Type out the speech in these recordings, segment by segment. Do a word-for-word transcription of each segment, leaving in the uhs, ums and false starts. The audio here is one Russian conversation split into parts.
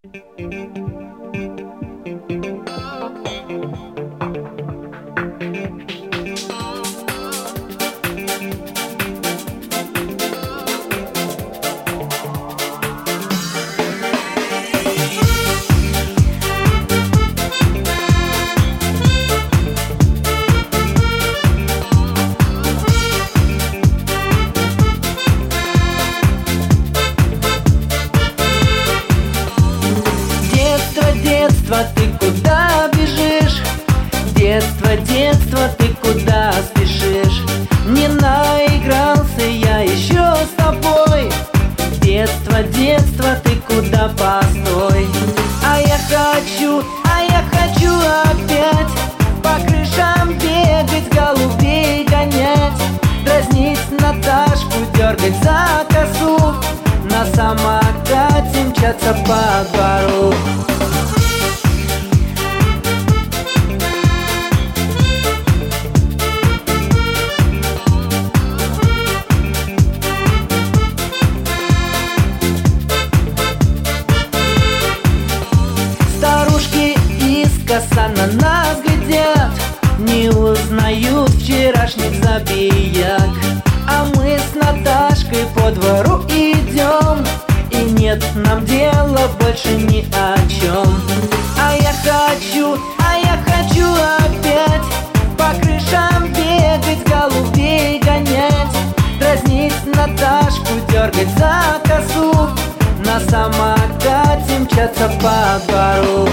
Детство, ты куда бежишь? Детство, детство, ты куда спешишь? Не наигрался я еще с тобой. Детство, детство, ты куда, постой? А я хочу, а я хочу опять по крышам бегать, голубей гонять, дразнить Наташку, дергать за косу, на самокате мчаться по двору. Коса на нас глядят, не узнают вчерашних забияк. А мы с Наташкой по двору идем, и нет нам дела больше ни о чем. А я хочу, а я хочу опять по крышам бегать, голубей гонять, дразнить Наташку, дергать за косу, на самокате мчаться по двору.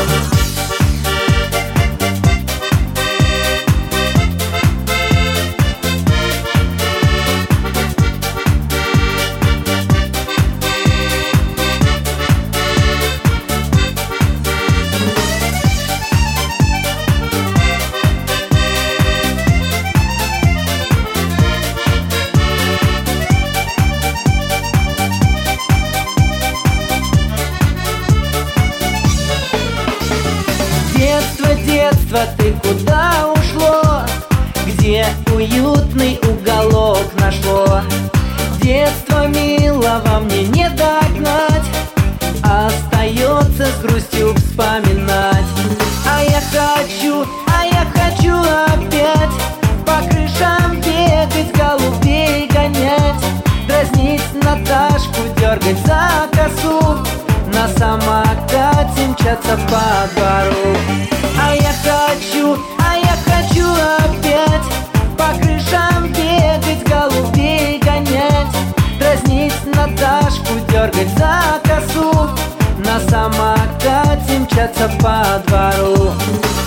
Детство, детство, ты куда ушло? Где уютный уголок нашло? Детство милого мне не догнать, остается с грустью вспоминать. А я хочу, а я хочу опять по крышам бегать, голубей гонять, дразнить Наташку, дергать за косу, на самокате мчаться по двору. А я хочу, а я хочу опять по крышам бегать, голубей гонять, дразнить Наташку, дергать за косу, на самокате мчаться по двору.